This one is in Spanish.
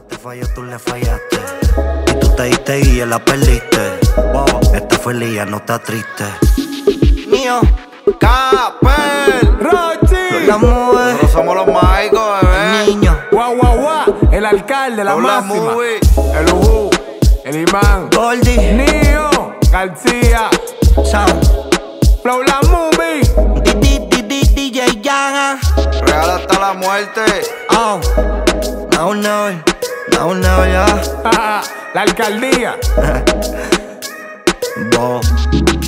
Esta te falló, tú le fallaste. Y tú te diste y la perdiste. Wow, esta feliz, ya no está triste. Mío, Capel, Rochi, la mueve. Nosotros somos los mágicos, bebé. Niño, guau, guau, guau, el alcalde, la Hola, máxima, movie. el Uhu, el imán, Goldie, Nio, García, Sound, Flow la movie, DJ Yana. Real hasta la muerte. Oh, now never, yeah. la alcaldía. Bo.